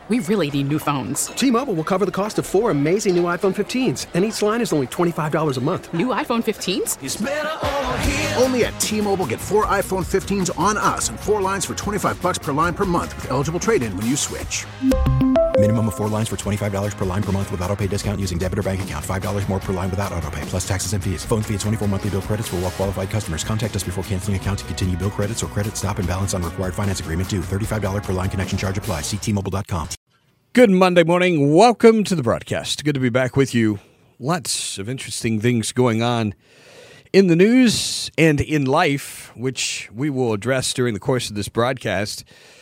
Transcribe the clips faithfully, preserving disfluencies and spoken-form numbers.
We really need new phones. T-Mobile will cover the cost of four amazing new iPhone fifteens, and each line is only twenty-five dollars a month. New iPhone fifteens? It's better over here. Only at T-Mobile, get four iPhone fifteens on us and four lines for twenty-five dollars per line per month with eligible trade-in when you switch. Minimum of four lines for twenty-five dollars per line per month with autopay discount using debit or bank account. five dollars more per line without autopay, plus taxes and fees. Phone fee at twenty-four monthly bill credits for well-qualified customers. Contact us before canceling account to continue bill credits or credit stop and balance on required finance agreement due. thirty-five dollars per line connection charge applies. See T Mobile dot com. Good Monday morning. Welcome to the broadcast. Good to be back with you. Lots of interesting things going on in the news and in life, which we will address during the course of this broadcast.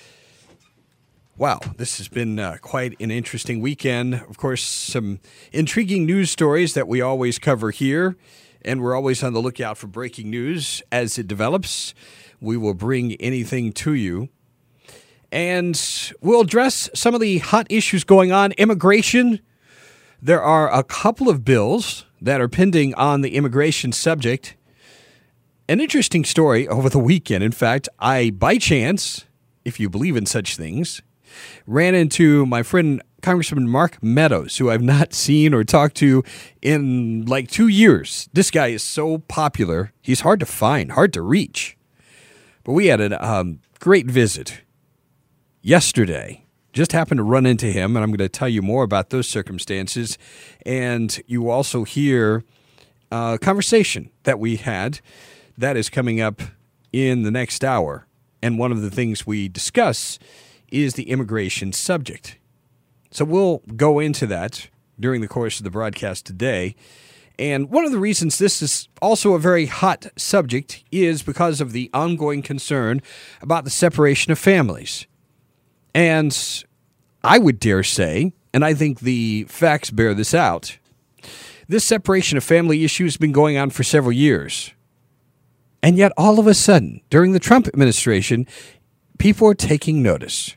Wow, this has been uh, quite an interesting weekend. Of course, some intriguing news stories that we always cover here, and we're always on the lookout for breaking news as it develops. We will bring anything to you. And we'll address some of the hot issues going on. Immigration. There are a couple of bills that are pending on the immigration subject. An interesting story over the weekend. In fact, I, by chance, if you believe in such things, ran into my friend Congressman Mark Meadows, who I've not seen or talked to in like two years. This guy is so popular. He's hard to find, hard to reach. But we had a um, great visit yesterday. Just happened to run into him, and I'm going to tell you more about those circumstances. And you also hear a conversation that we had that is coming up in the next hour. And one of the things we discuss is the immigration subject. So we'll go into that during the course of the broadcast today. And one of the reasons this is also a very hot subject is because of the ongoing concern about the separation of families. And I would dare say, and I think the facts bear this out, this separation of family issue has been going on for several years. And yet all of a sudden, during the Trump administration, people are taking notice.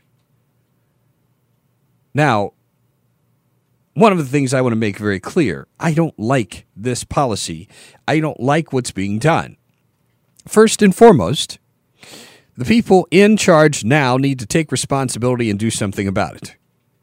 Now, one of the things I want to make very clear, I don't like this policy. I don't like what's being done. First and foremost, the people in charge now need to take responsibility and do something about it.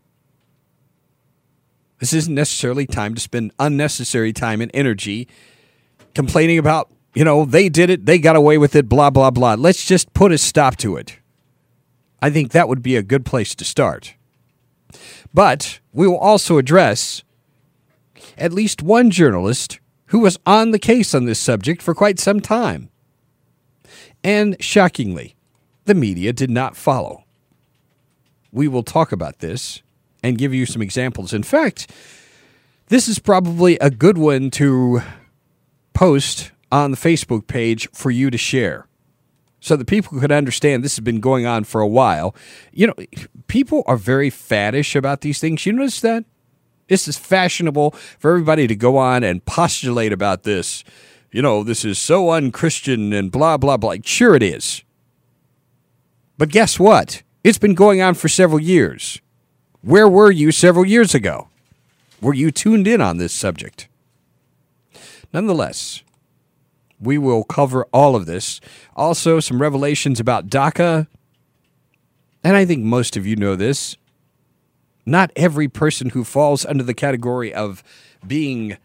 This isn't necessarily time to spend unnecessary time and energy complaining about, you know, they did it, they got away with it, blah, blah, blah. Let's just put a stop to it. I think that would be a good place to start. But we will also address at least one journalist who was on the case on this subject for quite some time. And shockingly, the media did not follow. We will talk about this and give you some examples. In fact, this is probably a good one to post on the Facebook page for you to share, so that people could understand this has been going on for a while. You know, people are very faddish about these things. You notice that? This is fashionable for everybody to go on and postulate about this. You know, this is so unchristian and blah, blah, blah. Sure it is. But guess what? It's been going on for several years. Where were you several years ago? Were you tuned in on this subject? Nonetheless, we will cover all of this. Also, some revelations about DACA. And I think most of you know this. Not every person who falls under the category of being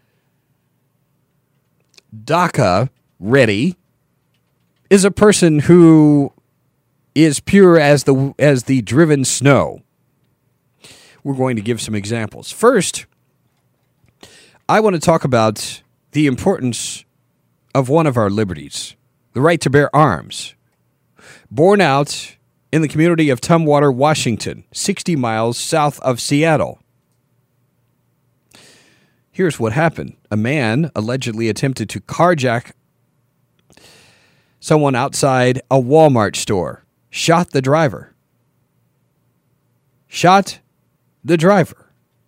DACA ready is a person who is pure as the as the driven snow. We're going to give some examples. First, I want to talk about the importance of one of our liberties, the right to bear arms, born out in the community of Tumwater, Washington, sixty miles south of Seattle. Here's what happened. A man allegedly attempted to carjack someone outside a Walmart store, shot the driver. Shot the driver.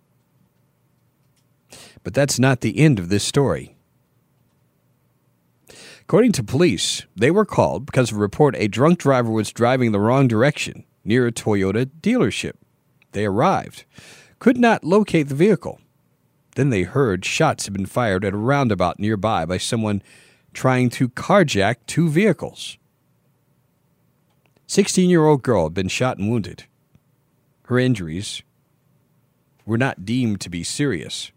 But that's not the end of this story. According to police, they were called because of a report a drunk driver was driving the wrong direction near a Toyota dealership. They arrived, could not locate the vehicle. Then they heard shots had been fired at a roundabout nearby by someone trying to carjack two vehicles. sixteen-year-old girl had been shot and wounded. Her injuries were not deemed to be serious.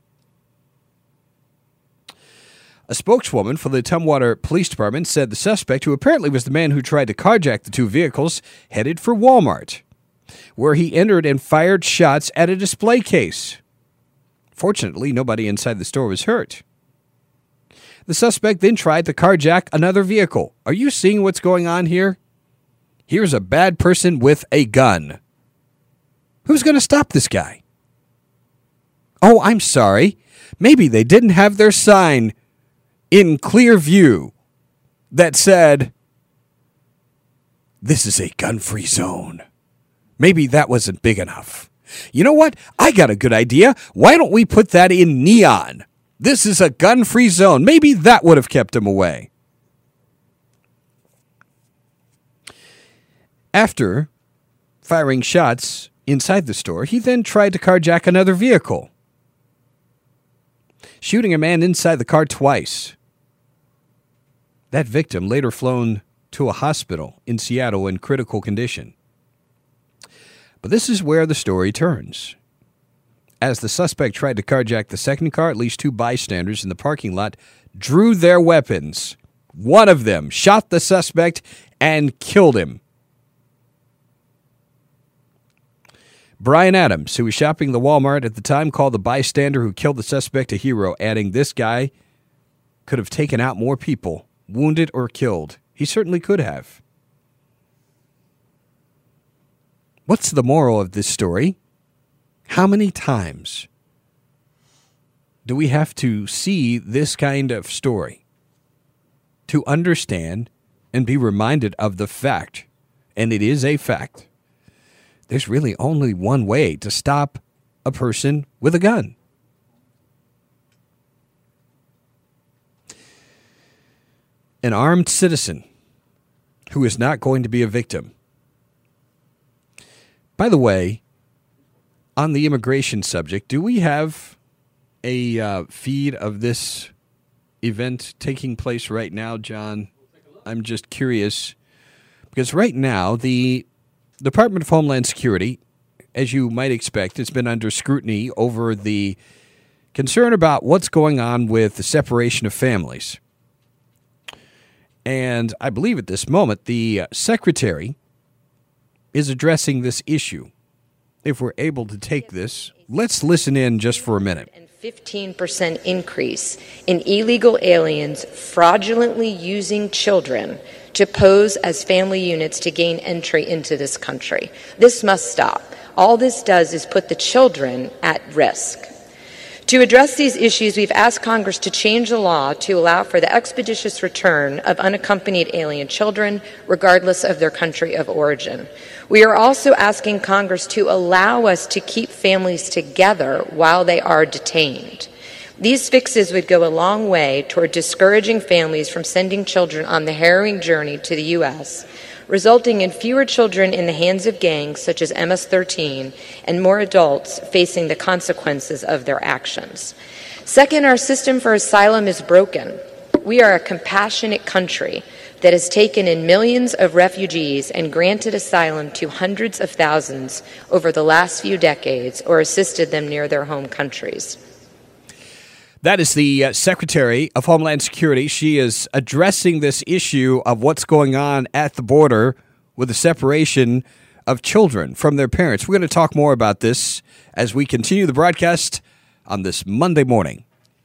A spokeswoman for the Tumwater Police Department said the suspect, who apparently was the man who tried to carjack the two vehicles, headed for Walmart, where he entered and fired shots at a display case. Fortunately, nobody inside the store was hurt. The suspect then tried to carjack another vehicle. Are you seeing what's going on here? Here's a bad person with a gun. Who's going to stop this guy? Oh, I'm sorry. Maybe they didn't have their sign in clear view that said, "This is a gun-free zone." Maybe that wasn't big enough. You know what? I got a good idea. Why don't we put that in neon? This is a gun-free zone. Maybe that would have kept him away. After firing shots inside the store, he then tried to carjack another vehicle, shooting a man inside the car twice. That victim later flown to a hospital in Seattle in critical condition. But this is where the story turns. As the suspect tried to carjack the second car, at least two bystanders in the parking lot drew their weapons. One of them shot the suspect and killed him. Brian Adams, who was shopping the Walmart at the time, called the bystander who killed the suspect a hero, adding, "This guy could have taken out more people, wounded or killed. He certainly could have." What's the moral of this story? How many times do we have to see this kind of story to understand and be reminded of the fact, and it is a fact, there's really only one way to stop a person with a gun? An armed citizen who is not going to be a victim. By the way, on the immigration subject, do we have a uh, feed of this event taking place right now, John? I'm just curious, because right now the Department of Homeland Security, as you might expect, has been under scrutiny over the concern about what's going on with the separation of families. And I believe at this moment the secretary is addressing this issue. If we're able to take this, let's listen in just for a minute. And fifteen percent increase in illegal aliens fraudulently using children to pose as family units to gain entry into this country. This must stop. All this does is put the children at risk. To address these issues, we've asked Congress to change the law to allow for the expeditious return of unaccompanied alien children, regardless of their country of origin. We are also asking Congress to allow us to keep families together while they are detained. These fixes would go a long way toward discouraging families from sending children on the harrowing journey to the U S, resulting in fewer children in the hands of gangs such as M S thirteen and more adults facing the consequences of their actions. Second, our system for asylum is broken. We are a compassionate country that has taken in millions of refugees and granted asylum to hundreds of thousands over the last few decades or assisted them near their home countries. That is the uh, Secretary of Homeland Security. She is addressing this issue of what's going on at the border with the separation of children from their parents. We're going to talk more about this as we continue the broadcast on this Monday morning.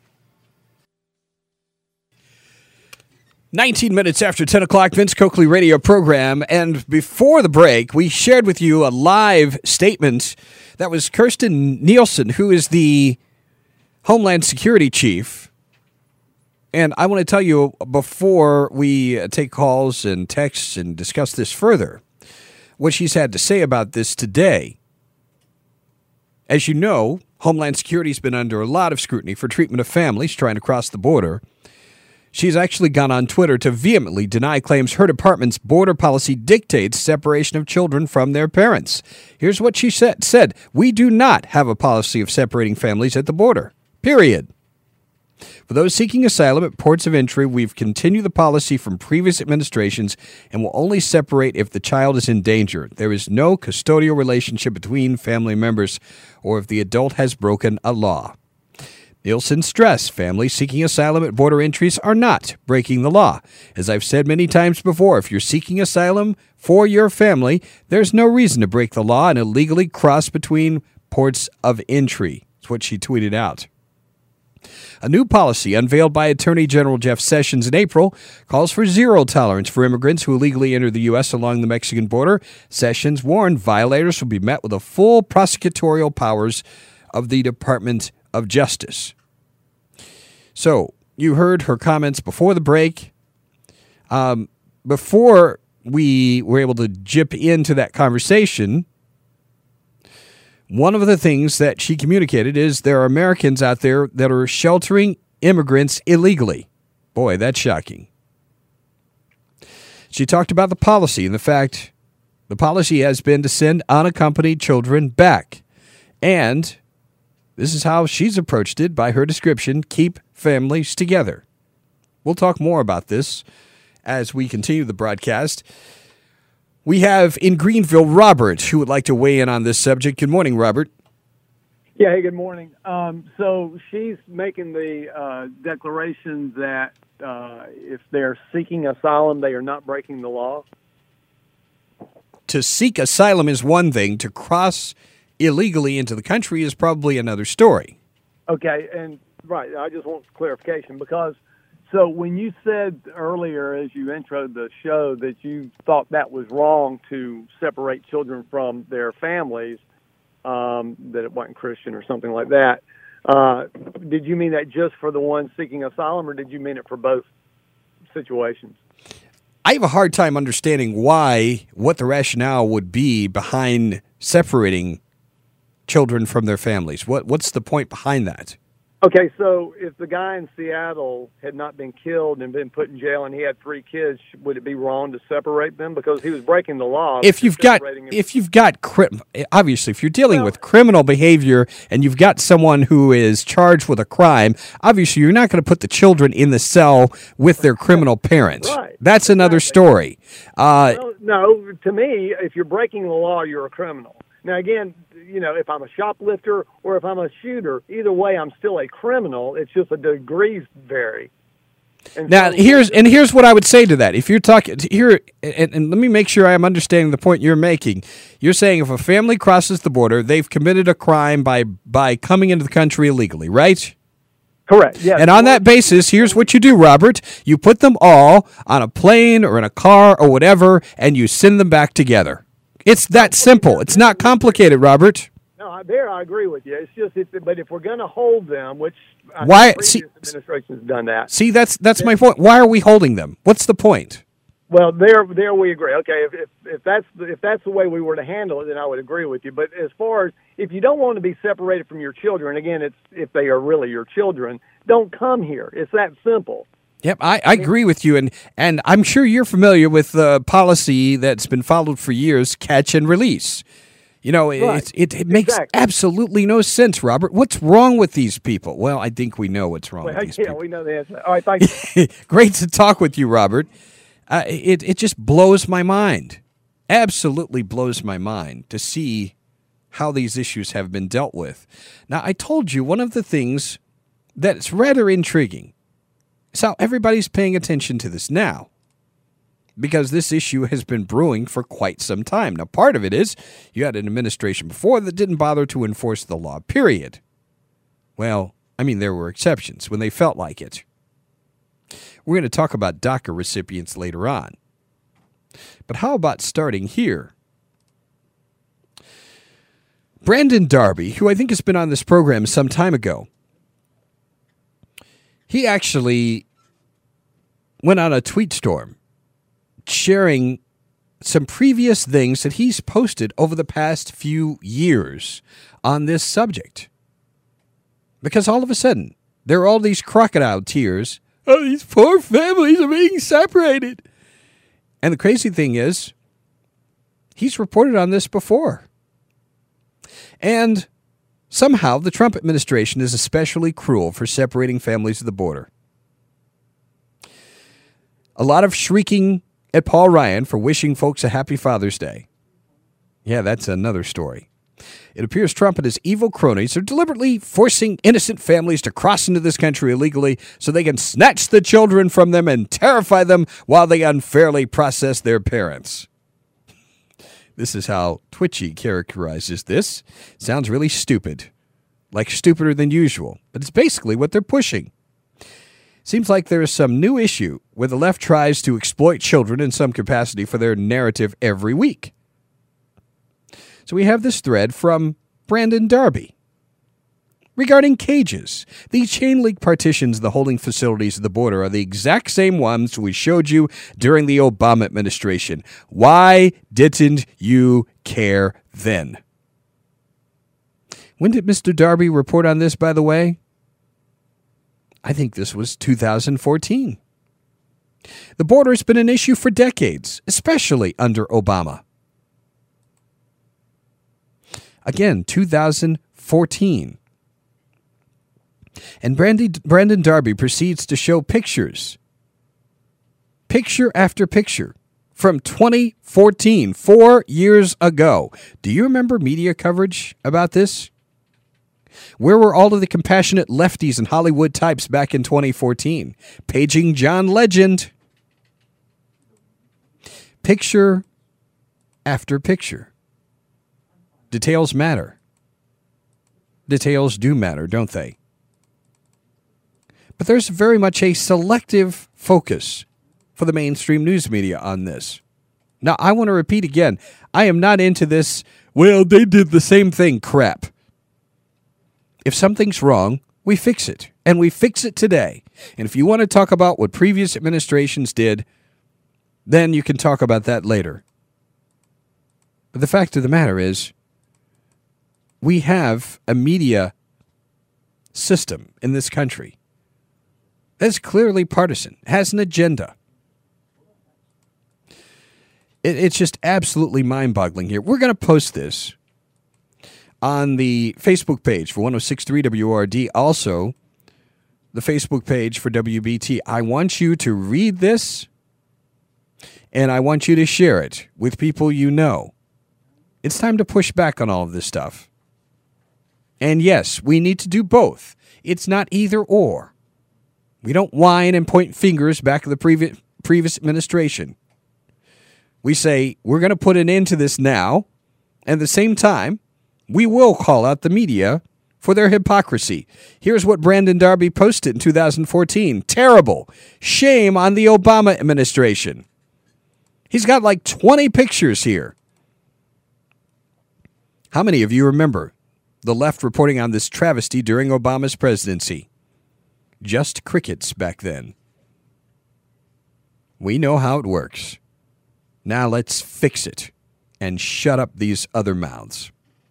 nineteen minutes after ten o'clock, Vince Coakley radio program. And before the break, we shared with you a live statement that was Kirstjen Nielsen, who is the Homeland Security Chief. And I want to tell you, before we take calls and texts and discuss this further, what she's had to say about this today. As you know, Homeland Security has been under a lot of scrutiny for treatment of families trying to cross the border. She's actually gone on Twitter to vehemently deny claims her department's border policy dictates separation of children from their parents. Here's what she said. said, "We do not have a policy of separating families at the border. Period." For those seeking asylum at ports of entry, we've continued the policy from previous administrations and will only separate if the child is in danger. There is no custodial relationship between family members or if the adult has broken a law. Nielsen stressed families seeking asylum at border entries are not breaking the law. As I've said many times before, if you're seeking asylum for your family, there's no reason to break the law and illegally cross between ports of entry. That's what she tweeted out. A new policy unveiled by Attorney General Jeff Sessions in April calls for zero tolerance for immigrants who illegally enter the U S along the Mexican border. Sessions warned violators will be met with the full prosecutorial powers of the Department of Justice. So, you heard her comments before the break. Um, before we were able to jip into that conversation, one of the things that she communicated is there are Americans out there that are sheltering immigrants illegally. Boy, that's shocking. She talked about the policy and the fact the policy has been to send unaccompanied children back. And this is how she's approached it by her description, keep families together. We'll talk more about this as we continue the broadcast. We have in Greenville, Robert, who would like to weigh in on this subject. Good morning, Robert. Yeah, hey, good morning. Um, so she's making the uh, declaration that uh, if they're seeking asylum, they are not breaking the law. To seek asylum is one thing. To cross illegally into the country is probably another story. Okay, and right, I just want clarification because so when you said earlier as you introed the show that you thought that was wrong to separate children from their families, um, that it wasn't Christian or something like that, uh, did you mean that just for the ones seeking asylum or did you mean it for both situations? I have a hard time understanding why, what the rationale would be behind separating children from their families. What What's the point behind that? Okay, so if the guy in Seattle had not been killed and been put in jail and he had three kids, would it be wrong to separate them because he was breaking the law? If you've got, if you've got, obviously, if you're dealing well, with criminal behavior and you've got someone who is charged with a crime, obviously you're not going to put the children in the cell with their criminal parents. Right. That's another story. Uh, well, no, to me, if you're breaking the law, you're a criminal. Now, again, you know, if I'm a shoplifter or if I'm a shooter, either way, I'm still a criminal. It's just the degrees vary. And now, so, here's and here's what I would say to that. If you're talking here, and, and let me make sure I am understanding the point you're making. You're saying if a family crosses the border, they've committed a crime by by coming into the country illegally, right? Correct, yes. And on that basis, here's what you do, Robert. You put them all on a plane or in a car or whatever, and you send them back together. It's that simple. It's not complicated, Robert. No, there I agree with you. It's just, if, but if we're going to hold them, which I Why, think previous see, administrations done that. See, that's that's my point. Why are we holding them? What's the point? Well, there, there we agree. Okay, if, if if that's if that's the way we were to handle it, then I would agree with you. But as far as if you don't want to be separated from your children, again, it's if they are really your children, don't come here. It's that simple. Yep, I, I agree with you, and, and I'm sure you're familiar with the policy that's been followed for years, catch and release. You know, right. it, it, it makes exactly. absolutely no sense, Robert. What's wrong with these people? Well, I think we know what's wrong well, with these yeah, people. we know the answer. All right, thank you. Great to talk with you, Robert. Uh, it, it just blows my mind, absolutely blows my mind to see how these issues have been dealt with. Now, I told you one of the things that's rather intriguing. So everybody's paying attention to this now because this issue has been brewing for quite some time. Now, part of it is you had an administration before that didn't bother to enforce the law, period. Well, I mean, there were exceptions when they felt like it. We're going to talk about DACA recipients later on. But how about starting here? Brandon Darby, who I think has been on this program some time ago, he actually went on a tweet storm sharing some previous things that he's posted over the past few years on this subject. Because all of a sudden, there are all these crocodile tears. Oh, these poor families are being separated. And the crazy thing is, he's reported on this before. And Somehow, the Trump administration is especially cruel for separating families at the border. A lot of shrieking at Paul Ryan for wishing folks a happy Father's Day. Yeah, that's another story. It appears Trump and his evil cronies are deliberately forcing innocent families to cross into this country illegally so they can snatch the children from them and terrify them while they unfairly process their parents. This is how Twitchy characterizes this. Sounds really stupid, like stupider than usual, but it's basically what they're pushing. Seems like there is some new issue where the left tries to exploit children in some capacity for their narrative every week. So we have this thread from Brandon Darby regarding cages. The chain link partitions of the holding facilities at the border are the exact same ones we showed you during the Obama administration. Why didn't you care then? When did Mister Darby report on this, by the way? I think this was two thousand fourteen. The border has been an issue for decades, especially under Obama. Again, two thousand fourteen. And Brandy, Brandon Darby proceeds to show pictures, picture after picture, from twenty fourteen, four years ago. Do you remember media coverage about this? Where were all of the compassionate lefties and Hollywood types back in twenty fourteen? Paging John Legend. Picture after picture. Details matter. Details do matter, don't they? But there's very much a selective focus for the mainstream news media on this. Now, I want to repeat again, I am not into this, well, they did the same thing crap. If something's wrong, we fix it, and we fix it today. And if you want to talk about what previous administrations did, then you can talk about that later. But the fact of the matter is, we have a media system in this country that's clearly partisan, has an agenda. It, it's just absolutely mind-boggling here. We're going to post this on the Facebook page for one oh six point three W O R D, also the Facebook page for W B T. I want you to read this, and I want you to share it with people you know. It's time to push back on all of this stuff. And yes, we need to do both. It's not either or. We don't whine and point fingers back at the previous previous administration. We say, we're going to put an end to this now, and at the same time, we will call out the media for their hypocrisy. Here's what Brandon Darby posted in two thousand fourteen. Terrible. Shame on the Obama administration. He's got like twenty pictures here. How many of you remember the left reporting on this travesty during Obama's presidency? Just crickets back then. We know how it works. Now let's fix it and shut up these other mouths.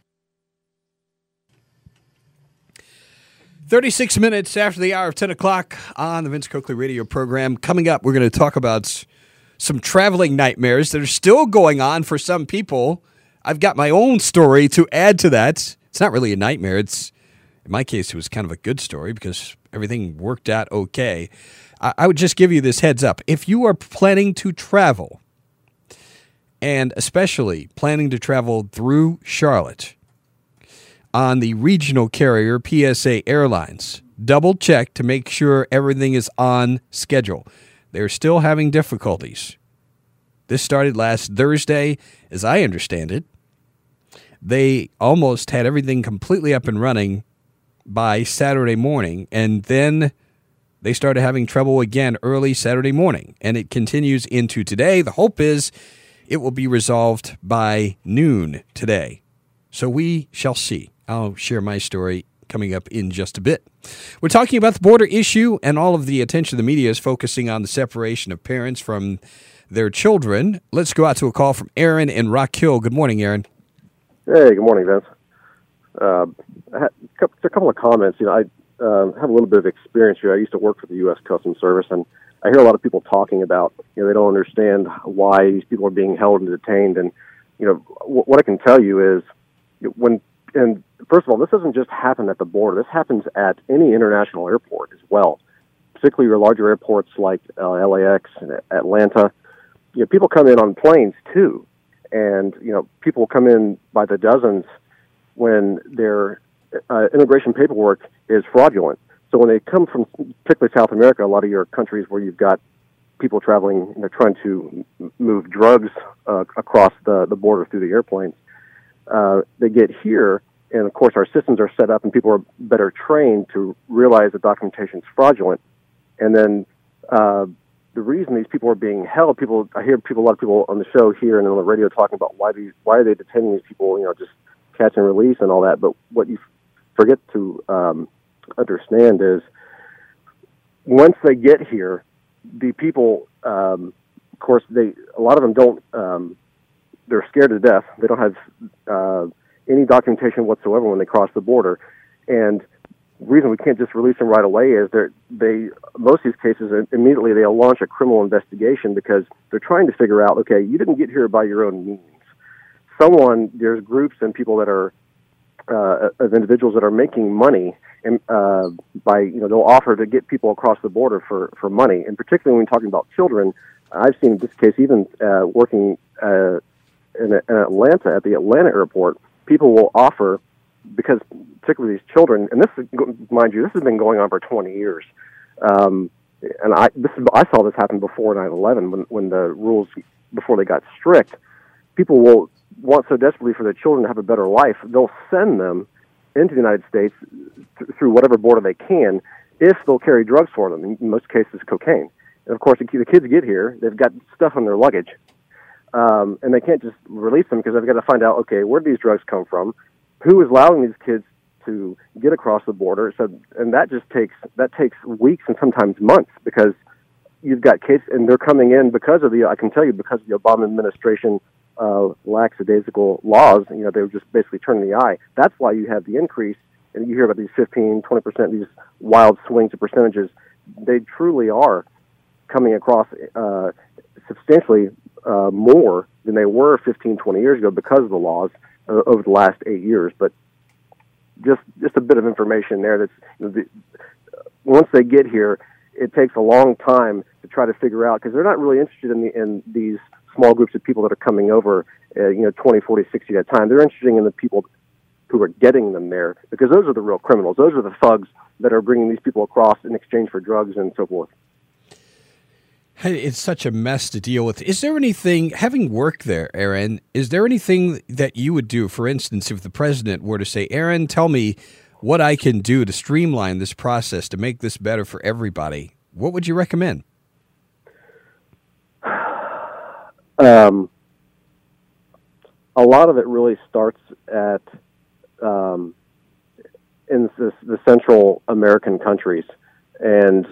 thirty-six minutes after the hour of ten o'clock on the Vince Coakley radio program. Coming up, we're going to talk about some traveling nightmares that are still going on for some people. I've got my own story to add to that. It's not really a nightmare. It's, in my case, it was kind of a good story because everything worked out okay. I, I would just give you this heads up. If you are planning to travel, and especially planning to travel through Charlotte on the regional carrier P S A Airlines, double check to make sure everything is on schedule. They're still having difficulties. This started last Thursday, as I understand it. They almost had everything completely up and running by Saturday morning, and then they started having trouble again early Saturday morning, and it continues into today. The hope is it will be resolved by noon today. So we shall see. I'll share my story coming up in just a bit. We're talking about the border issue, and all of the attention of the media is focusing on the separation of parents from their children. Let's go out to a call from Aaron in Rock Hill. Good morning, Aaron. Hey, good morning, Vince. Uh, I had a couple of comments. You know, I uh, have a little bit of experience here. I used to work for the U S Customs Service, and I hear a lot of people talking about, you know, they don't understand why these people are being held and detained. And, you know, w- what I can tell you is when and first of all, this doesn't just happen at the border. This happens at any international airport as well, particularly your larger airports like uh, L A X and Atlanta. You know, people come in on planes too, and you know, people come in by the dozens when their uh, immigration paperwork is fraudulent. So when they come from particularly South America, a lot of your countries where you've got people traveling, you know, trying to move drugs uh, across the, the border through the airplanes, uh, they get here, and of course our systems are set up and people are better trained to realize the documentation is fraudulent. And then uh, the reason these people are being held, people, I hear people, a lot of people on the show here and on the radio talking about why these, why are they detaining these people, you know, just catch and release and all that. But what you forget to um, understand is once they get here, the people, um, of course, they a lot of them don't. Um, they're scared to death. They don't have uh, any documentation whatsoever when they cross the border, and the reason we can't just release them right away is they they most of these cases immediately they'll launch a criminal investigation because they're trying to figure out, okay, you didn't get here by your own means. Someone there's groups and people that are uh, of individuals that are making money. And, uh, by, you know, they'll offer to get people across the border for, for money. And particularly when we're talking about children, I've seen this case even uh, working uh, in, in Atlanta, at the Atlanta airport, people will offer, because particularly these children, and this is, mind you, this has been going on for twenty years. Um, and I this is, I saw this happen before nine eleven when, when the rules, before they got strict. People will want so desperately for their children to have a better life, they'll send them into the United States th- through whatever border they can, if they'll carry drugs for them, in most cases cocaine. And of course, the, the kids get here, they've got stuff on their luggage, um, and they can't just release them because they've got to find out, okay, where do these drugs come from? Who is allowing these kids to get across the border? So, and that just takes, that takes weeks and sometimes months because you've got kids, and they're coming in because of the, I can tell you, because of the Obama administration Uh, lackadaisical laws, you know, they were just basically turning the eye. That's why you have the increase, and you hear about these fifteen, twenty percent, these wild swings of percentages. They truly are coming across uh, substantially uh, more than they were fifteen, twenty years ago because of the laws uh, over the last eight years. But just just a bit of information there. That's, you know, the, once they get here, it takes a long time to try to figure out, because they're not really interested in, the, in these small groups of people that are coming over, uh, you know, twenty, forty, sixty at a time. They're interested in the people who are getting them there, because those are the real criminals. Those are the thugs that are bringing these people across in exchange for drugs and so forth. It's such a mess to deal with. Is there anything, having worked there, Aaron, is there anything that you would do, for instance, if the president were to say, Aaron, tell me what I can do to streamline this process, to make this better for everybody? What would you recommend? Um, a lot of it really starts at um, in the, the Central American countries, and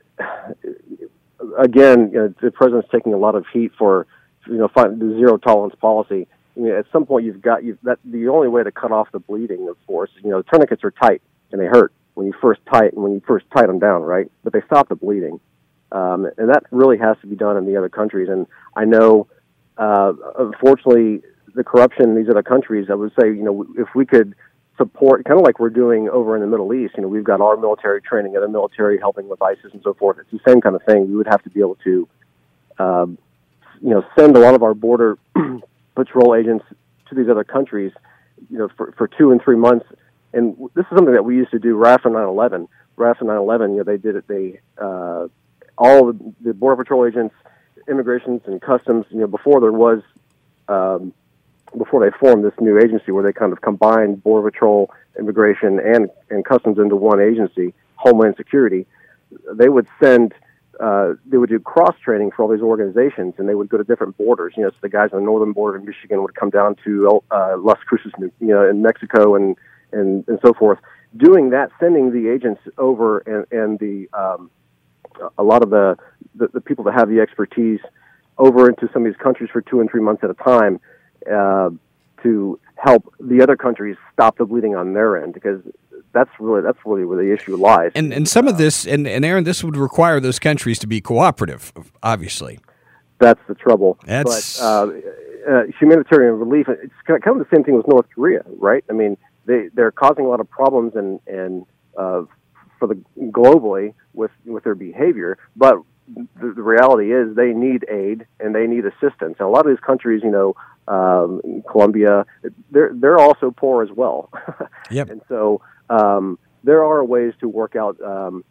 again, you know, the president's taking a lot of heat for, you know, the zero tolerance policy. I mean, at some point, you've got you've that the only way to cut off the bleeding, of course. You know, tourniquets are tight and they hurt when you first tight when you first tight them down, right? But they stop the bleeding. Um, and that really has to be done in the other countries. And I know, uh, unfortunately, the corruption in these other countries, I would say, you know, if we could support, kind of like we're doing over in the Middle East, you know, we've got our military training, other military helping with ISIS and so forth. It's the same kind of thing. We would have to be able to, um, you know, send a lot of our border patrol agents to these other countries, you know, for, for two and three months. And this is something that we used to do right after nine eleven. Right after nine eleven, you know, they did it, they, uh, all the Border Patrol agents, immigrations and customs, you know, before there was, um, before they formed this new agency where they kind of combined Border Patrol, immigration, and, and customs into one agency, Homeland Security, they would send, uh, they would do cross-training for all these organizations, and they would go to different borders. You know, so the guys on the northern border of Michigan would come down to uh, Las Cruces, you know, in Mexico and, and, and so forth. Doing that, sending the agents over and, and the um, a lot of the, the, the people that have the expertise over into some of these countries for two and three months at a time uh, to help the other countries stop the bleeding on their end, because that's really that's really where the issue lies. And and some of this, and, and Aaron, this would require those countries to be cooperative, obviously. That's the trouble. That's but, uh, uh, humanitarian relief. It's kind of the same thing with North Korea, right? I mean, they they're causing a lot of problems and and uh, for the globally with with their behavior. But the, the reality is they need aid and they need assistance. And a lot of these countries, you know, um, Colombia, they're they're also poor as well. Yep. And so um, there are ways to work out um,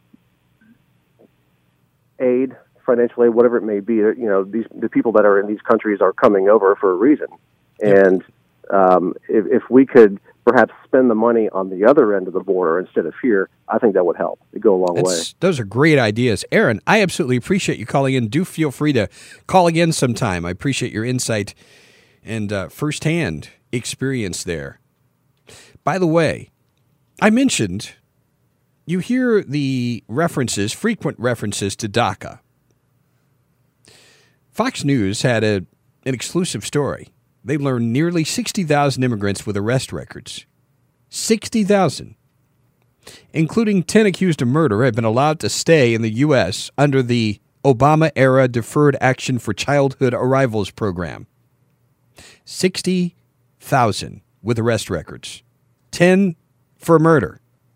aid, financial aid, whatever it may be. You know, these the people that are in these countries are coming over for a reason. Yep. And um, if, if we could perhaps spend the money on the other end of the border instead of here, I think that would help. It'd go a long That's, way. Those are great ideas. Aaron, I absolutely appreciate you calling in. Do feel free to call again sometime. I appreciate your insight and uh, firsthand experience there. By the way, I mentioned you hear the references, frequent references to DACA. Fox News had a, an exclusive story. They learned nearly sixty thousand immigrants with arrest records. sixty thousand. Including ten accused of murder, have been allowed to stay in the U S under the Obama-era Deferred Action for Childhood Arrivals program. sixty thousand with arrest records. ten for murder.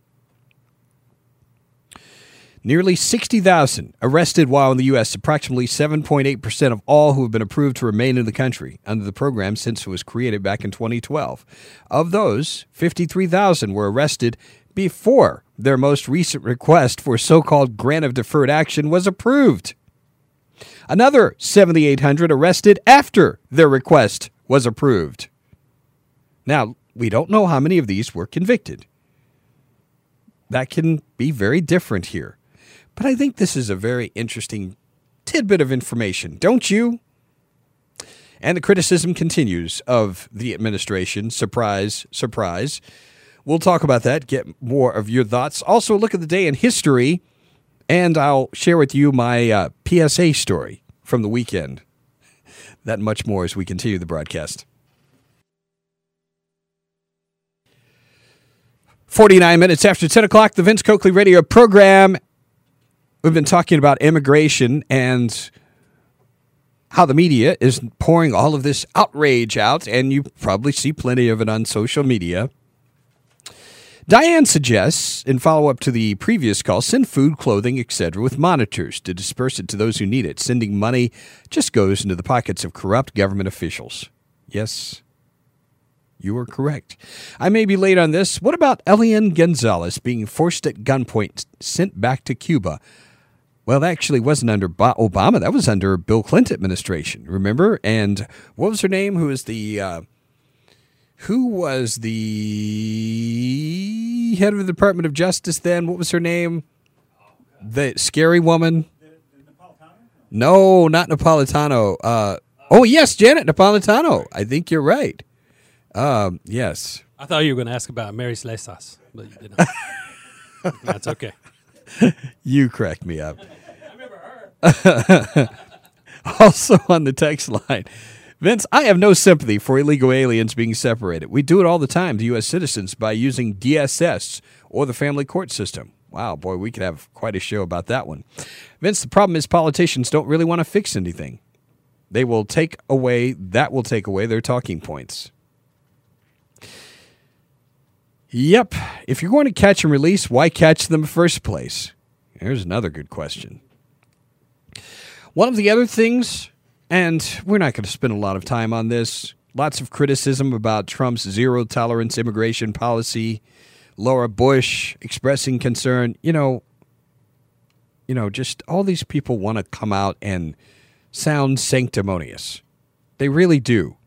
Nearly sixty thousand arrested while in the U S, approximately seven point eight percent of all who have been approved to remain in the country under the program since it was created back in twenty twelve. Of those, fifty-three thousand were arrested before their most recent request for so-called grant of deferred action was approved. Another seventy-eight hundred arrested after their request was approved. Now, we don't know how many of these were convicted. That can be very different here. But I think this is a very interesting tidbit of information, don't you? And the criticism continues of the administration. Surprise, surprise. We'll talk about that, get more of your thoughts. Also, look at the day in history, and I'll share with you my uh, P S A story from the weekend. That and much more as we continue the broadcast. forty-nine minutes after ten o'clock, the Vince Coakley Radio program. We've been talking about immigration and how the media is pouring all of this outrage out, and you probably see plenty of it on social media. Diane suggests, in follow-up to the previous call, send food, clothing, et cetera with monitors to disperse it to those who need it. Sending money just goes into the pockets of corrupt government officials. Yes, you are correct. I may be late on this. What about Elian Gonzalez being forced at gunpoint, sent back to Cuba? Well, that actually wasn't under Obama. That was under Bill Clinton administration, remember? And what was her name? Who was the uh, who was the head of the Department of Justice then? What was her name? The scary woman? No, not Napolitano. Uh, oh, yes, Janet Napolitano. I think you're right. Um, yes. I thought you were going to ask about Mary Slesas, but you didn't. That's okay. You cracked me up. I remember her. Also on the text line, Vince, I have no sympathy for illegal aliens being separated. We do it all the time to U S citizens by using D S S or the family court system. Wow, boy, we could have quite a show about that one. Vince, the problem is politicians don't really want to fix anything. They will take away, that will take away their talking points. Yep. If you're going to catch and release, why catch them in the first place? Here's another good question. One of the other things, and we're not going to spend a lot of time on this, lots of criticism about Trump's zero-tolerance immigration policy, Laura Bush expressing concern. You know, you know, just all these people want to come out and sound sanctimonious. They really do.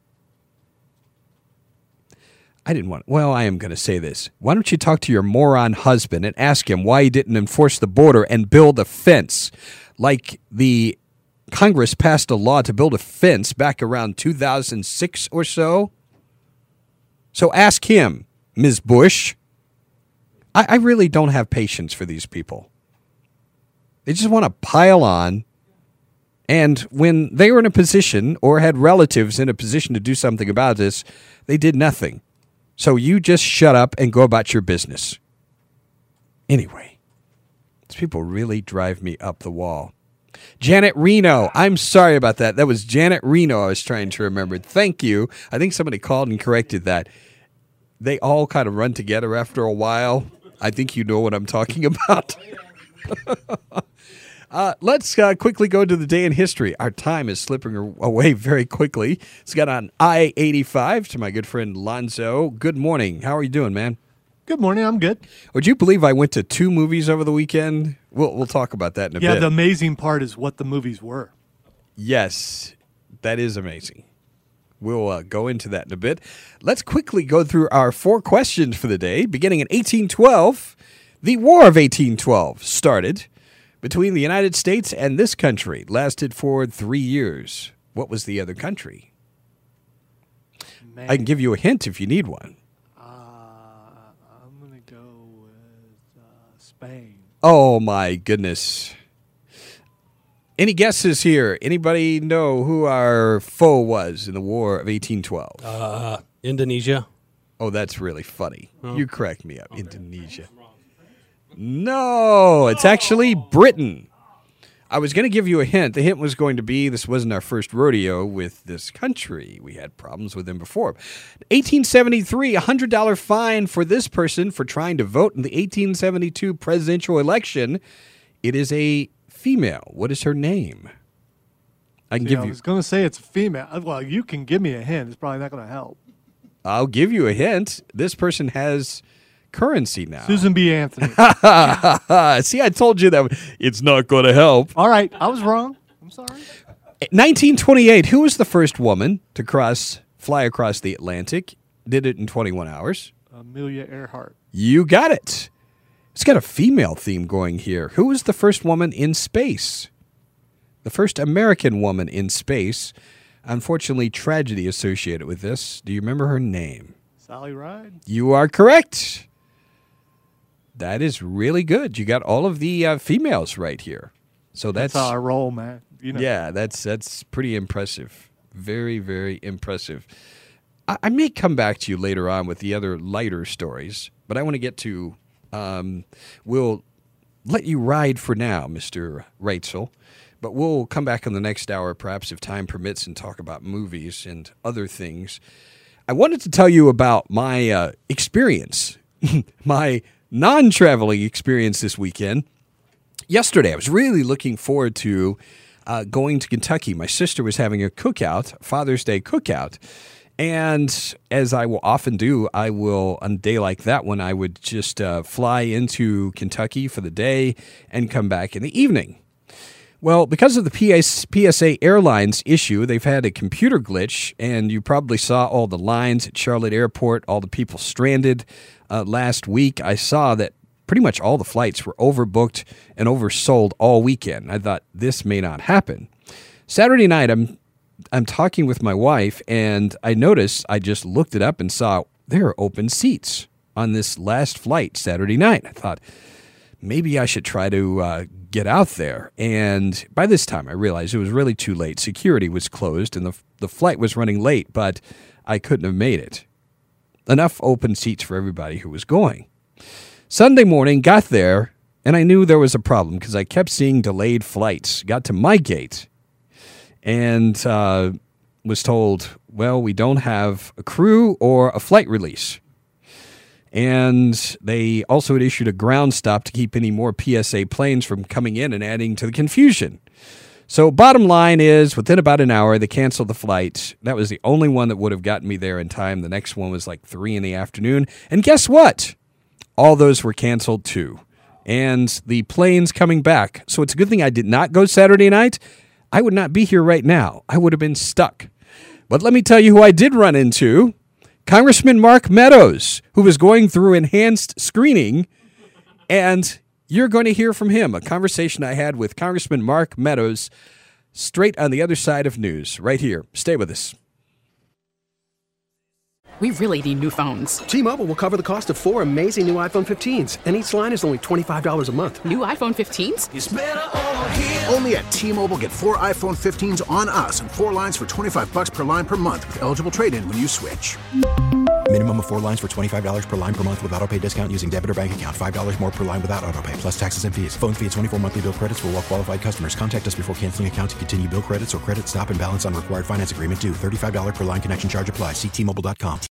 I didn't want, well, I am going to say this. Why don't you talk to your moron husband and ask him why he didn't enforce the border and build a fence like the Congress passed a law to build a fence back around two thousand six or so? So ask him, Miz Bush. I, I really don't have patience for these people. They just want to pile on. And when they were in a position or had relatives in a position to do something about this, they did nothing. So you just shut up and go about your business. Anyway, these people really drive me up the wall. Janet Reno. I'm sorry about that. That was Janet Reno I was trying to remember. Thank you. I think somebody called and corrected that. they all kind of run together after a while. I think you know what I'm talking about. uh, let's uh, quickly go to the day in history. Our time is slipping away very quickly. Let's get on I eighty-five to my good friend Lonzo. Good morning. How are you doing, man? Good morning. I'm good. Would you believe I went to two movies over the weekend? We'll we'll talk about that in a yeah, bit. Yeah, the amazing part is what the movies were. Yes, that is amazing. We'll uh, go into that in a bit. Let's quickly go through our four questions for the day. Beginning in eighteen twelve, the War of eighteen twelve started between the United States and this country. Lasted for three years. What was the other country? Man. I can give you a hint if you need one. Spain. Oh, my goodness. Any guesses here? Anybody know who our foe was in the War of eighteen twelve? Uh, Indonesia. Oh, that's really funny. Oh. You cracked me up. Okay. Indonesia. No, it's actually Britain. I was going to give you a hint. The hint was going to be this wasn't our first rodeo with this country. We had problems with them before. eighteen seventy-three, a one hundred dollars fine for this person for trying to vote in the eighteen seventy-two presidential election. It is a female. What is her name? I can See, give I you. I was going to say it's a female. Well, you can give me a hint. It's probably not going to help. I'll give you a hint. This person has currency now. Susan B. Anthony. See, I told you that it's not going to help. All right, I was wrong. I'm sorry. nineteen twenty-eight, who was the first woman to cross, fly across the Atlantic? Did it in twenty-one hours. Amelia Earhart. You got it. It's got a female theme going here. Who was the first woman in space? The first American woman in space. Unfortunately, tragedy associated with this. Do you remember her name? Sally Ride. You are correct. That is really good. You got all of the uh, females right here. So that's, that's how I roll, man. You know. Yeah, that's that's pretty impressive. Very, very impressive. I, I may come back to you later on with the other lighter stories, but I want to get to. Um, we'll let you ride for now, Mister Reitzel, but we'll come back in the next hour, perhaps if time permits, and talk about movies and other things. I wanted to tell you about my uh, experience, my non-traveling experience this weekend. Yesterday, I was really looking forward to uh, going to Kentucky. My sister was having a cookout, Father's Day cookout. And as I will often do, I will, on a day like that one, I would just uh, fly into Kentucky for the day and come back in the evening. Well, because of the P S A Airlines issue, they've had a computer glitch, and you probably saw all the lines at Charlotte Airport, all the people stranded. Uh, last week, I saw that pretty much all the flights were overbooked and oversold all weekend. I thought this may not happen. Saturday night, I'm I'm talking with my wife, and I noticed, I just looked it up and saw there are open seats on this last flight Saturday night. I thought, maybe I should try to uh, get out there. And by this time, I realized it was really too late. Security was closed, and the the flight was running late, but I couldn't have made it. Enough open seats for everybody who was going. Sunday morning, got there, and I knew there was a problem because I kept seeing delayed flights. Got to my gate and uh, was told, well, we don't have a crew or a flight release. And they also had issued a ground stop to keep any more P S A planes from coming in and adding to the confusion. So bottom line is, within about an hour, they canceled the flight. That was the only one that would have gotten me there in time. The next one was like three in the afternoon. And guess what? All those were canceled too. And the planes coming back. So it's a good thing I did not go Saturday night. I would not be here right now. I would have been stuck. But let me tell you who I did run into. Congressman Mark Meadows, who was going through enhanced screening, and you're going to hear from him, a conversation I had with Congressman Mark Meadows straight on the other side of news, right here. Stay with us. We really need new phones. T-Mobile will cover the cost of four amazing new iPhone fifteens, and each line is only twenty-five dollars a month. New iPhone fifteens? It's better over here. Only at T-Mobile, get four iPhone fifteens on us and four lines for twenty-five bucks per line per month with eligible trade-in when you switch. Minimum of four lines for twenty-five dollars per line per month with autopay discount using debit or bank account. five dollars more per line without autopay, plus taxes and fees. Phone fee at twenty-four monthly bill credits for well-qualified customers. Contact us before canceling account to continue bill credits or credit stop and balance on required finance agreement due. thirty-five dollars per line connection charge applies. See T Mobile dot com.